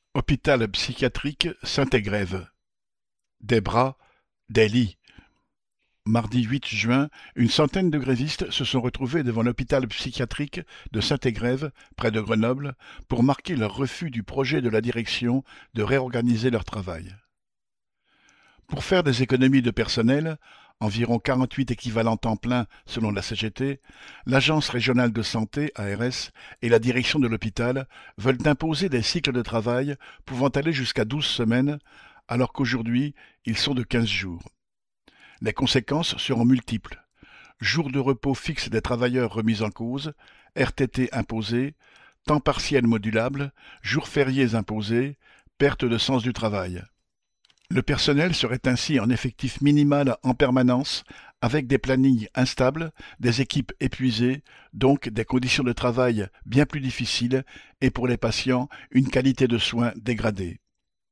Hôpital psychiatrique Saint-Égrève. Des bras, des lits. Mardi 8 juin, une centaine de grévistes se sont retrouvés devant l'hôpital psychiatrique de Saint-Égrève, près de Grenoble, pour marquer leur refus du projet de la direction de réorganiser leur travail. Pour faire des économies de personnel, environ 48 équivalents temps plein selon la CGT, l'Agence régionale de santé, ARS, et la direction de l'hôpital veulent imposer des cycles de travail pouvant aller jusqu'à 12 semaines, alors qu'aujourd'hui, ils sont de 15 jours. Les conséquences seront multiples. Jours de repos fixes des travailleurs remis en cause, RTT imposés, temps partiel modulable, jours fériés imposés, perte de sens du travail. Le personnel serait ainsi en effectif minimal en permanence, avec des plannings instables, des équipes épuisées, donc des conditions de travail bien plus difficiles et pour les patients une qualité de soins dégradée.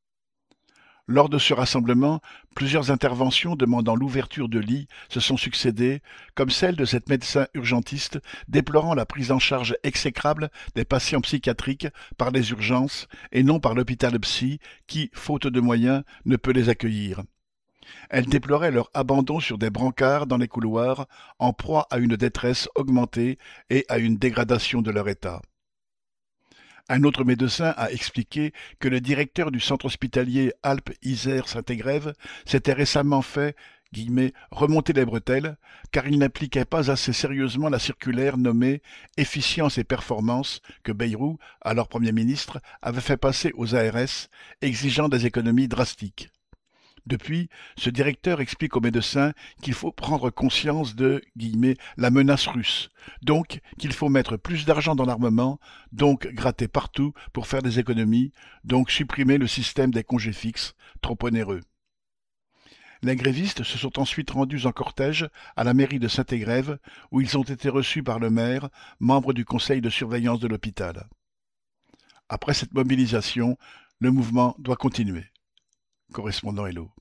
Lors de ce rassemblement, plusieurs interventions demandant l'ouverture de lits se sont succédé, comme celle de cette médecin urgentiste déplorant la prise en charge exécrable des patients psychiatriques par les urgences et non par l'hôpital psy qui, faute de moyens, ne peut les accueillir. Elle déplorait leur abandon sur des brancards dans les couloirs, en proie à une détresse augmentée et à une dégradation de leur état. Un autre médecin a expliqué que le directeur du centre hospitalier Alpes-Isère-Saint-Égrève s'était récemment fait remonter les bretelles, car il n'appliquait pas assez sérieusement la circulaire nommée Efficience et performance que Bayrou, alors Premier ministre, avait fait passer aux ARS, exigeant des économies drastiques. Depuis, ce directeur explique aux médecins qu'il faut prendre conscience de la menace russe, donc qu'il faut mettre plus d'argent dans l'armement, donc gratter partout pour faire des économies, donc supprimer le système des congés fixes, trop onéreux. Les grévistes se sont ensuite rendus en cortège à la mairie de Saint-Égrève, où ils ont été reçus par le maire, membre du conseil de surveillance de l'hôpital. Après cette mobilisation, le mouvement doit continuer. Correspondant Hello.